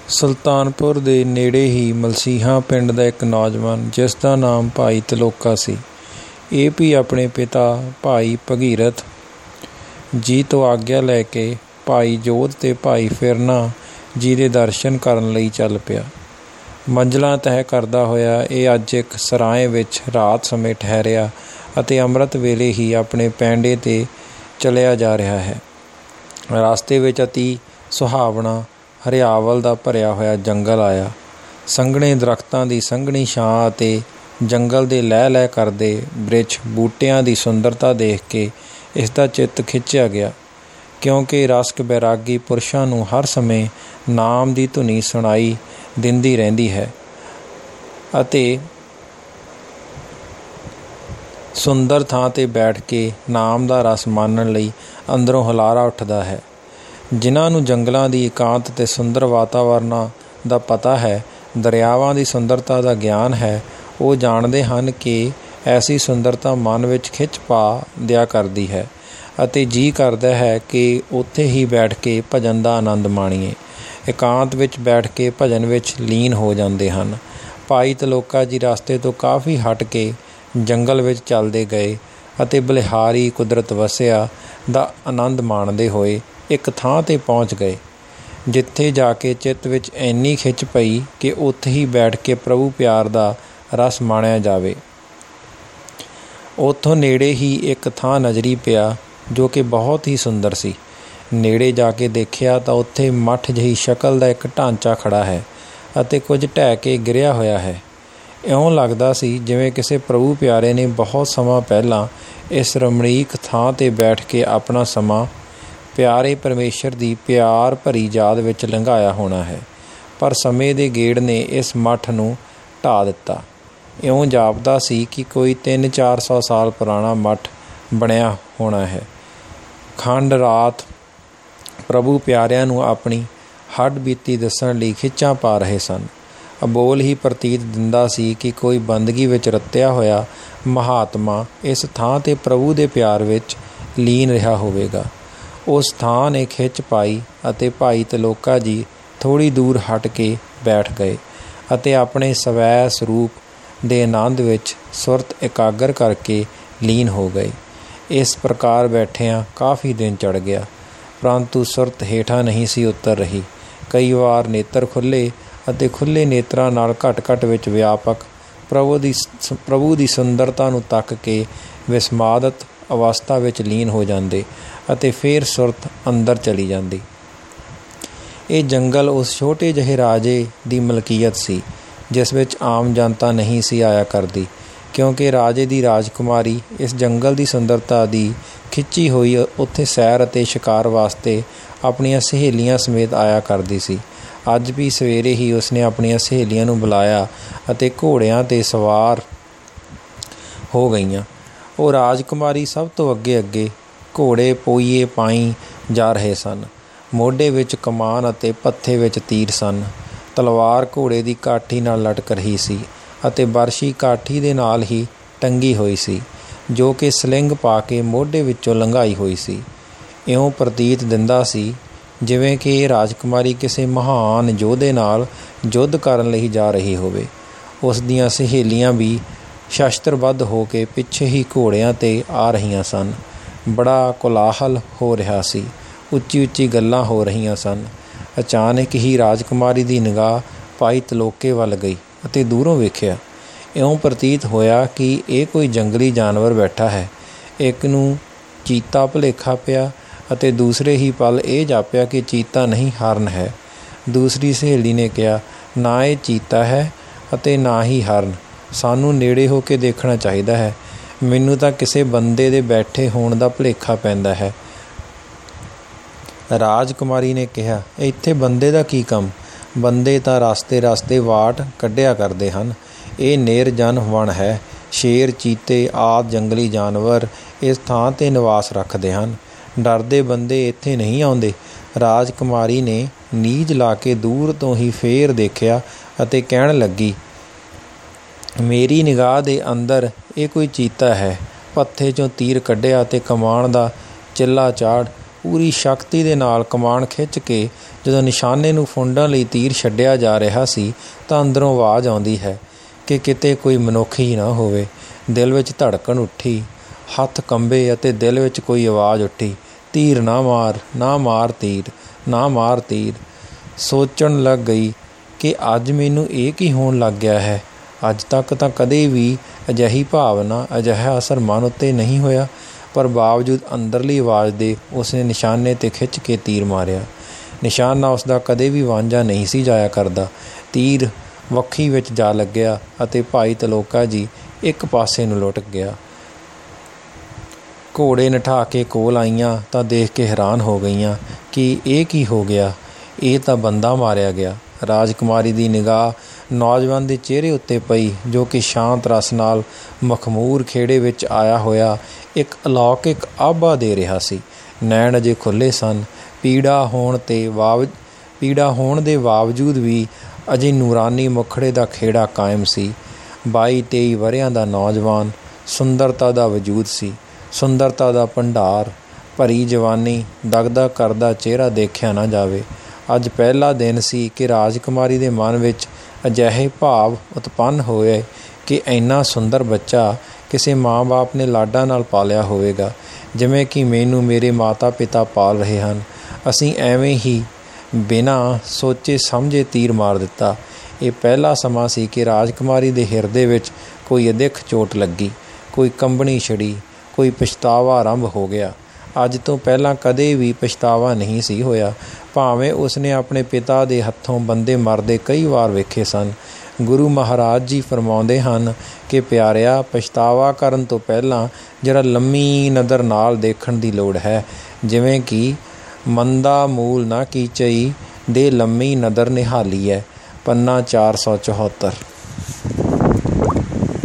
ਸੁਲਤਾਨਪੁਰ ਦੇ ਨੇੜੇ ਹੀ ਮਲਸੀਹਾਂ ਪਿੰਡ ਦਾ ਇੱਕ ਨੌਜਵਾਨ, ਜਿਸ ਦਾ ਨਾਮ ਭਾਈ ਤਲੋਕਾ ਸੀ, ਇਹ ਵੀ ਆਪਣੇ ਪਿਤਾ ਭਾਈ ਭਗੀਰਥ ਜੀ ਤੋਂ ਆਗਿਆ ਲੈ ਕੇ ਭਾਈ ਜੋਧ ਅਤੇ ਭਾਈ ਫਿਰਨਾ ਜੀ ਦੇ ਦਰਸ਼ਨ ਕਰਨ ਲਈ ਚੱਲ ਪਿਆ। ਮੰਜ਼ਲਾਂ ਤੈਅ ਕਰਦਾ ਹੋਇਆ ਇਹ ਅੱਜ ਇੱਕ ਸਰਾਏ ਵਿੱਚ ਰਾਤ ਸਮੇਂ ਠਹਿਰਿਆ ਅਤੇ ਅੰਮ੍ਰਿਤ ਵੇਲੇ ਹੀ ਆਪਣੇ ਪੈਂਡੇ 'ਤੇ ਚਲਿਆ ਜਾ ਰਿਹਾ ਹੈ। ਰਸਤੇ ਵਿੱਚ ਅਤੀ ਸੁਹਾਵਣਾ ਹਰਿਆਵਲ ਦਾ ਭਰਿਆ ਹੋਇਆ ਜੰਗਲ ਆਇਆ। ਸੰਘਣੇ ਦਰੱਖਤਾਂ ਦੀ ਸੰਘਣੀ ਛਾਂ ਅਤੇ ਜੰਗਲ ਦੇ ਲਹਿ ਲਹਿ ਕਰਦੇ ਬ੍ਰਿਛ ਬੂਟਿਆਂ ਦੀ ਸੁੰਦਰਤਾ ਦੇਖ ਕੇ ਇਸ ਦਾ ਚਿੱਤ ਖਿੱਚਿਆ ਗਿਆ, ਕਿਉਂਕਿ ਰਸਿਕ ਬੈਰਾਗੀ ਪੁਰਸ਼ਾਂ ਨੂੰ ਹਰ ਸਮੇਂ ਨਾਮ ਦੀ ਧੁਨੀ ਸੁਣਾਈ ਦਿੰਦੀ ਰਹਿੰਦੀ ਹੈ ਅਤੇ ਸੁੰਦਰ ਥਾਂ 'ਤੇ ਬੈਠ ਕੇ ਨਾਮ ਦਾ ਰਸ ਮਾਣਨ ਲਈ ਅੰਦਰੋਂ ਹੁਲਾਰਾ ਉੱਠਦਾ ਹੈ। ਜਿਨ੍ਹਾਂ ਨੂੰ ਜੰਗਲਾਂ ਦੀ ਇਕਾਂਤ ਅਤੇ ਸੁੰਦਰ ਵਾਤਾਵਰਨਾਂ ਦਾ ਪਤਾ ਹੈ, ਦਰਿਆਵਾਂ ਦੀ ਸੁੰਦਰਤਾ ਦਾ ਗਿਆਨ ਹੈ, ਉਹ ਜਾਣਦੇ ਹਨ ਕਿ ਐਸੀ ਸੁੰਦਰਤਾ ਮਨ ਵਿੱਚ ਖਿੱਚ ਪਾ ਦਿਆ ਕਰਦੀ ਹੈ ਅਤੇ ਜੀਅ ਕਰਦਾ ਹੈ ਕਿ ਉੱਥੇ ਹੀ ਬੈਠ ਕੇ ਭਜਨ ਦਾ ਆਨੰਦ ਮਾਣੀਏ। ਇਕਾਂਤ ਵਿੱਚ ਬੈਠ ਕੇ ਭਜਨ ਵਿੱਚ ਲੀਨ ਹੋ ਜਾਂਦੇ ਹਨ। ਭਾਈ ਤਲੋਕਾ ਜੀ ਰਸਤੇ ਤੋਂ ਕਾਫੀ ਹਟ ਕੇ ਜੰਗਲ ਵਿੱਚ ਚੱਲਦੇ ਗਏ ਅਤੇ ਬਲਿਹਾਰੀ ਕੁਦਰਤ ਵਸਿਆ ਦਾ ਆਨੰਦ ਮਾਣਦੇ ਹੋਏ ਇੱਕ ਥਾਂ 'ਤੇ ਪਹੁੰਚ ਗਏ, ਜਿੱਥੇ ਜਾ ਕੇ ਚਿੱਤ ਵਿੱਚ ਇੰਨੀ ਖਿੱਚ ਪਈ ਕਿ ਉੱਥੇ ਹੀ ਬੈਠ ਕੇ ਪ੍ਰਭੂ ਪਿਆਰ ਦਾ ਰਸ ਮਾਣਿਆ ਜਾਵੇ। ਉੱਥੋਂ ਨੇੜੇ ਹੀ ਇੱਕ ਥਾਂ ਨਜ਼ਰੀ ਪਿਆ ਜੋ ਕਿ ਬਹੁਤ ਹੀ ਸੁੰਦਰ ਸੀ। ਨੇੜੇ ਜਾ ਕੇ ਦੇਖਿਆ ਤਾਂ ਉੱਥੇ ਮੱਠ ਜਿਹੀ ਸ਼ਕਲ ਦਾ ਇੱਕ ਢਾਂਚਾ ਖੜ੍ਹਾ ਹੈ ਅਤੇ ਕੁਝ ਢਹਿ ਕੇ ਗਿਰਿਆ ਹੋਇਆ ਹੈ। ਇਉਂ ਲੱਗਦਾ ਸੀ ਜਿਵੇਂ ਕਿਸੇ ਪ੍ਰਭੂ ਪਿਆਰੇ ਨੇ ਬਹੁਤ ਸਮਾਂ ਪਹਿਲਾਂ ਇਸ ਰਮਣੀਕ ਥਾਂ 'ਤੇ ਬੈਠ ਕੇ ਆਪਣਾ ਸਮਾਂ ਪਿਆਰੇ ਪਰਮੇਸ਼ਰ ਦੀ ਪਿਆਰ ਭਰੀ ਯਾਦ ਵਿੱਚ ਲੰਘਾਇਆ ਹੋਣਾ ਹੈ, ਪਰ ਸਮੇਂ ਦੇ ਗੇੜ ਨੇ ਇਸ ਮੱਠ ਨੂੰ ਢਾਹ ਦਿੱਤਾ। ਇਉਂ ਜਾਪਦਾ ਸੀ ਕਿ ਕੋਈ 300-400 ਸਾਲ ਪੁਰਾਣਾ ਮੱਠ ਬਣਿਆ ਹੋਣਾ ਹੈ। ਖੰਡ ਰਾਤ ਪ੍ਰਭੂ ਪਿਆਰਿਆਂ ਨੂੰ ਆਪਣੀ ਹੱਡ ਬੀਤੀ ਦੱਸਣ ਲਈ ਖਿੱਚਾਂ ਪਾ ਰਹੇ ਸਨ। ਅਬੋਲ ਹੀ ਪ੍ਰਤੀਤ ਦਿੰਦਾ ਸੀ ਕਿ ਕੋਈ ਬੰਦਗੀ ਵਿੱਚ ਰਤਿਆ ਹੋਇਆ ਮਹਾਤਮਾ ਇਸ ਥਾਂ 'ਤੇ ਪ੍ਰਭੂ ਦੇ ਪਿਆਰ ਵਿੱਚ ਲੀਨ ਰਿਹਾ ਹੋਵੇਗਾ। ਉਸ ਥਾਂ ਨੇ ਖਿੱਚ ਪਾਈ ਅਤੇ ਭਾਈ ਤਲੋਕਾ ਜੀ ਥੋੜ੍ਹੀ ਦੂਰ ਹਟ ਕੇ ਬੈਠ ਗਏ ਅਤੇ ਆਪਣੇ ਸਵੈ ਸਰੂਪ ਦੇ ਆਨੰਦ ਵਿੱਚ ਸੁਰਤ ਇਕਾਗਰ ਕਰਕੇ ਲੀਨ ਹੋ ਗਏ। ਇਸ ਪ੍ਰਕਾਰ ਬੈਠਿਆਂ ਕਾਫੀ ਦਿਨ ਚੜ੍ਹ ਗਿਆ, ਪਰੰਤੂ ਸੁਰਤ ਹੇਠਾਂ ਨਹੀਂ ਸੀ ਉਤਰ ਰਹੀ। ਕਈ ਵਾਰ ਨੇਤਰ ਖੁੱਲ੍ਹੇ ਅਤੇ ਖੁੱਲ੍ਹੇ ਨੇਤਰਾਂ ਨਾਲ ਘਟ ਵਿੱਚ ਵਿਆਪਕ ਪ੍ਰਭੂ ਦੀ ਸੁੰਦਰਤਾ ਨੂੰ ਤੱਕ ਕੇ ਵਿਸਮਾਦਤ ਅਵਸਥਾ ਵਿੱਚ ਲੀਨ ਹੋ ਜਾਂਦੇ ਅਤੇ ਫਿਰ ਸੁਰਤ ਅੰਦਰ ਚਲੀ ਜਾਂਦੀ। ਇਹ ਜੰਗਲ ਉਸ ਛੋਟੇ ਜਿਹੇ ਰਾਜੇ ਦੀ ਮਲਕੀਅਤ ਸੀ, ਜਿਸ ਵਿੱਚ ਆਮ ਜਨਤਾ ਨਹੀਂ ਸੀ ਆਇਆ ਕਰਦੀ, ਕਿਉਂਕਿ ਰਾਜੇ ਦੀ ਰਾਜਕੁਮਾਰੀ ਇਸ ਜੰਗਲ ਦੀ ਸੁੰਦਰਤਾ ਦੀ ਖਿੱਚੀ ਹੋਈ ਉੱਥੇ ਸੈਰ ਅਤੇ ਸ਼ਿਕਾਰ ਵਾਸਤੇ ਆਪਣੀਆਂ ਸਹੇਲੀਆਂ ਸਮੇਤ ਆਇਆ ਕਰਦੀ ਸੀ। ਅੱਜ ਵੀ ਸਵੇਰੇ ਹੀ ਉਸਨੇ ਆਪਣੀਆਂ ਸਹੇਲੀਆਂ ਨੂੰ ਬੁਲਾਇਆ ਅਤੇ ਘੋੜਿਆਂ 'ਤੇ ਸਵਾਰ ਹੋ ਗਈਆਂ। ਉਹ ਰਾਜਕੁਮਾਰੀ ਸਭ ਤੋਂ ਅੱਗੇ ਘੋੜੇ ਪੋਈਏ ਪਾਈ ਜਾ ਰਹੇ ਸਨ। ਮੋਢੇ ਵਿੱਚ ਕਮਾਨ ਅਤੇ ਪੱਥੇ ਵਿੱਚ ਤੀਰ ਸਨ। ਤਲਵਾਰ ਘੋੜੇ ਦੀ ਕਾਠੀ ਨਾਲ ਲਟਕ ਰਹੀ ਸੀ ਅਤੇ ਬਰਸ਼ੀ ਕਾਠੀ ਦੇ ਨਾਲ ਹੀ ਟੰਗੀ ਹੋਈ ਸੀ, ਜੋ ਕਿ ਸਲਿੰਗ ਪਾ ਕੇ ਮੋਢੇ ਵਿੱਚੋਂ ਲੰਘਾਈ ਹੋਈ ਸੀ। ਇਉਂ ਪ੍ਰਤੀਤ ਦਿੰਦਾ ਸੀ ਜਿਵੇਂ ਕਿ ਇਹ ਰਾਜਕੁਮਾਰੀ ਕਿਸੇ ਮਹਾਨ ਯੋਧੇ ਨਾਲ ਯੁੱਧ ਕਰਨ ਲਈ ਜਾ ਰਹੀ ਹੋਵੇ। ਉਸ ਦੀਆਂ ਸਹੇਲੀਆਂ ਵੀ ਸ਼ਸਤਰਬੱਧ ਹੋ ਕੇ ਪਿੱਛੇ ਹੀ ਘੋੜਿਆਂ 'ਤੇ ਆ ਰਹੀਆਂ ਸਨ। ਬੜਾ ਕੋਲਾਹਲ ਹੋ ਰਿਹਾ ਸੀ, ਉੱਚੀ ਗੱਲਾਂ ਹੋ ਰਹੀਆਂ ਸਨ। ਅਚਾਨਕ ਹੀ ਰਾਜਕੁਮਾਰੀ ਦੀ ਨਿਗਾਹ ਭਾਈ ਤਲੋਕੇ ਵੱਲ ਗਈ ਅਤੇ ਦੂਰੋਂ ਵੇਖਿਆ। ਇਉਂ ਪ੍ਰਤੀਤ ਹੋਇਆ ਕਿ ਇਹ ਕੋਈ ਜੰਗਲੀ ਜਾਨਵਰ ਬੈਠਾ ਹੈ। ਇੱਕ ਨੂੰ ਚੀਤਾ ਭੁਲੇਖਾ ਪਿਆ ਅਤੇ ਦੂਸਰੇ ਹੀ ਪਲ ਇਹ ਜਾਪਿਆ ਕਿ ਚੀਤਾ ਨਹੀਂ, ਹਰਨ ਹੈ। ਦੂਸਰੀ ਸਹੇਲੀ ਨੇ ਕਿਹਾ, ਨਾ ਇਹ ਚੀਤਾ ਹੈ ਅਤੇ ਨਾ ਹੀ ਹਰਨ, ਸਾਨੂੰ ਨੇੜੇ ਹੋ ਕੇ ਦੇਖਣਾ ਚਾਹੀਦਾ ਹੈ। ਮੈਨੂੰ ਤਾਂ ਕਿਸੇ ਬੰਦੇ ਦੇ ਬੈਠੇ ਹੋਣ ਦਾ ਭੁਲੇਖਾ ਪੈਂਦਾ ਹੈ। ਰਾਜਕੁਮਾਰੀ ਨੇ ਕਿਹਾ, ਇੱਥੇ ਬੰਦੇ ਦਾ ਕੀ ਕੰਮ? ਬੰਦੇ ਤਾਂ ਰਸਤੇ ਵਾਟ ਕੱਢਿਆ ਕਰਦੇ ਹਨ। ਇਹ ਨਿਰਜਨ ਵਣ ਹੈ। ਸ਼ੇਰ, ਚੀਤੇ ਆਦਿ ਜੰਗਲੀ ਜਾਨਵਰ ਇਸ ਥਾਂ 'ਤੇ ਨਿਵਾਸ ਰੱਖਦੇ ਹਨ। ਡਰਦੇ ਬੰਦੇ ਇੱਥੇ ਨਹੀਂ ਆਉਂਦੇ। ਰਾਜਕੁਮਾਰੀ ਨੇ ਨੀਝ ਲਾ ਕੇ ਦੂਰ ਤੋਂ ਹੀ ਫੇਰ ਦੇਖਿਆ ਅਤੇ ਕਹਿਣ ਲੱਗੀ, ਮੇਰੀ ਨਿਗਾਹ ਦੇ ਅੰਦਰ ਇਹ ਕੋਈ ਚੀਤਾ ਹੈ। ਪੱਥੇ 'ਚੋਂ ਤੀਰ ਕੱਢਿਆ ਅਤੇ ਕਮਾਨ ਦਾ ਚਿੱਲਾ ਚਾੜ ਪੂਰੀ ਸ਼ਕਤੀ ਦੇ ਨਾਲ ਕਮਾਣ ਖਿੱਚ ਕੇ ਜਦੋਂ ਨਿਸ਼ਾਨੇ ਨੂੰ ਫੁੰਡਣ ਲਈ ਤੀਰ ਛੱਡਿਆ ਜਾ ਰਿਹਾ ਸੀ ਤਾਂ ਅੰਦਰੋਂ ਆਵਾਜ਼ ਆਉਂਦੀ ਹੈ ਕਿ ਕਿਤੇ ਕੋਈ ਮਨੁੱਖ ਹੀ ਨਾ ਹੋਵੇ। ਦਿਲ ਵਿੱਚ ਧੜਕਣ ਉੱਠੀ, ਹੱਥ ਕੰਬੇ ਅਤੇ ਦਿਲ ਵਿੱਚ ਕੋਈ ਆਵਾਜ਼ ਉੱਠੀ, ਤੀਰ ਨਾ ਮਾਰ, ਨਾ ਮਾਰ ਤੀਰ, ਨਾ ਮਾਰ ਤੀਰ। ਸੋਚਣ ਲੱਗ ਗਈ ਕਿ ਅੱਜ ਮੈਨੂੰ ਇਹ ਕੀ ਹੋਣ ਲੱਗ ਗਿਆ ਹੈ। ਅੱਜ ਤੱਕ ਤਾਂ ਕਦੇ ਵੀ ਅਜਿਹੀ ਭਾਵਨਾ, ਅਜਿਹਾ ਅਸਰ ਮਨ ਉੱਤੇ ਨਹੀਂ ਹੋਇਆ, ਪਰ ਬਾਵਜੂਦ ਅੰਦਰਲੀ ਆਵਾਜ਼ ਦੇ ਉਸਨੇ ਨਿਸ਼ਾਨੇ 'ਤੇ ਖਿੱਚ ਕੇ ਤੀਰ ਮਾਰਿਆ। ਨਿਸ਼ਾਨਾ ਉਸਦਾ ਕਦੇ ਵੀ ਵਾਂਝਾ ਨਹੀਂ ਸੀ ਜਾਇਆ ਕਰਦਾ। ਤੀਰ ਵੱਖੀ ਵਿੱਚ ਜਾ ਲੱਗਿਆ ਅਤੇ ਭਾਈ ਤਲੋਕਾ ਜੀ ਇੱਕ ਪਾਸੇ ਨੂੰ ਲੁੱਟ ਗਿਆ। ਘੋੜੇ ਨਠਾ ਕੇ ਕੋਲ ਆਈਆਂ ਤਾਂ ਦੇਖ ਕੇ ਹੈਰਾਨ ਹੋ ਗਈਆਂ ਕਿ ਇਹ ਕੀ ਹੋ ਗਿਆ। ਇਹ ਤਾਂ ਬੰਦਾ ਮਾਰਿਆ ਗਿਆ। ਰਾਜਕੁਮਾਰੀ ਦੀ ਨਿਗਾਹ ਨੌਜਵਾਨ ਦੇ ਚਿਹਰੇ ਉੱਤੇ ਪਈ, ਜੋ ਕਿ ਸ਼ਾਂਤ ਰਸ ਨਾਲ ਮਖਮੂਰ ਖੇੜੇ ਵਿੱਚ ਆਇਆ ਹੋਇਆ ਇੱਕ ਅਲੌਕਿਕ ਆਭਾ ਦੇ ਰਿਹਾ ਸੀ। ਨੈਣ ਅਜੇ ਖੁੱਲ੍ਹੇ ਸਨ। ਪੀੜਾ ਹੋਣ ਦੇ ਬਾਵਜੂਦ ਵੀ ਅਜੇ ਨੂਰਾਨੀ ਮੁਖੜੇ ਦਾ ਖੇੜਾ ਕਾਇਮ ਸੀ। 22-23 ਵਰ੍ਹਿਆਂ ਦਾ ਨੌਜਵਾਨ, ਸੁੰਦਰਤਾ ਦਾ ਵਜੂਦ ਸੀ, ਸੁੰਦਰਤਾ ਦਾ ਭੰਡਾਰ। ਭਰੀ ਜਵਾਨੀ, ਦਗਦਗ ਕਰਦਾ ਚਿਹਰਾ ਦੇਖਿਆ ਨਾ ਜਾਵੇ। ਅੱਜ ਪਹਿਲਾ ਦਿਨ ਸੀ ਕਿ ਰਾਜਕੁਮਾਰੀ ਦੇ ਮਨ ਵਿੱਚ ਅਜਿਹੇ ਭਾਵ ਉਤਪੰਨ ਹੋਏ ਕਿ ਇੰਨਾ ਸੁੰਦਰ ਬੱਚਾ ਕਿਸੇ ਮਾਂ ਬਾਪ ਨੇ ਲਾਡਾਂ ਨਾਲ ਪਾਲਿਆ ਹੋਵੇਗਾ, ਜਿਵੇਂ ਕਿ ਮੈਨੂੰ ਮੇਰੇ ਮਾਤਾ ਪਿਤਾ ਪਾਲ ਰਹੇ ਹਨ। ਅਸੀਂ ਐਵੇਂ ਹੀ ਬਿਨਾਂ ਸੋਚੇ ਸਮਝੇ ਤੀਰ ਮਾਰ ਦਿੱਤਾ। ਇਹ ਪਹਿਲਾ ਸਮਾਂ ਸੀ ਕਿ ਰਾਜਕੁਮਾਰੀ ਦੇ ਹਿਰਦੇ ਵਿੱਚ ਕੋਈ ਅਦਿੱਖ ਚੋਟ ਲੱਗੀ, ਕੋਈ ਕੰਬਣੀ ਛਿੜੀ, ਕੋਈ ਪਛਤਾਵਾ ਆਰੰਭ ਹੋ ਗਿਆ। ਅੱਜ ਤੋਂ ਪਹਿਲਾਂ ਕਦੇ ਵੀ ਪਛਤਾਵਾ ਨਹੀਂ ਸੀ ਹੋਇਆ, ਭਾਵੇਂ ਉਸਨੇ ਆਪਣੇ ਪਿਤਾ ਦੇ ਹੱਥੋਂ ਬੰਦੇ ਮਰਦੇ ਕਈ ਵਾਰ ਵੇਖੇ ਸਨ। ਗੁਰੂ ਮਹਾਰਾਜ ਜੀ ਫਰਮਾਉਂਦੇ ਹਨ ਕਿ ਪਿਆਰਿਆ, ਪਛਤਾਵਾ ਕਰਨ ਤੋਂ ਪਹਿਲਾਂ ਜਰਾ ਲੰਮੀ ਨਜ਼ਰ ਨਾਲ ਦੇਖਣ ਦੀ ਲੋੜ ਹੈ, ਜਿਵੇਂ ਕਿ ਮੰਦਾ ਮੂਲ ਨਾ ਕੀਚਈ ਦੇ ਲੰਮੀ ਨਜ਼ਰ ਨਿਹਾਲੀ ਹੈ। ਪੰਨਾ 474।